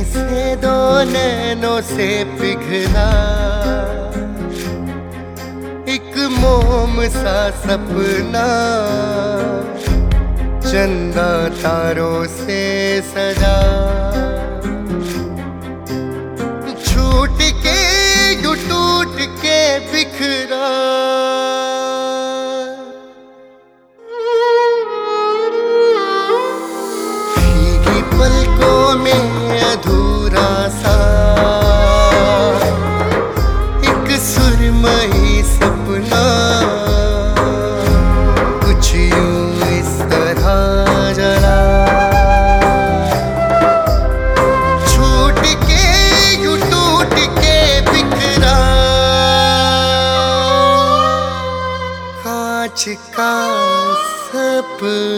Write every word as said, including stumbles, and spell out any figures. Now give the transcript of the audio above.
से दो नैनों से पिघला एक मोम सा सपना, चंदा तारों से सजा। छूट के यू टूट के बिखरा, भीगी पलकों में अधूरा सा एक सुरमई सपना, कुछ यूं इस तरह जला। छूट के यू टूट के बिखरा, कांच का सपना।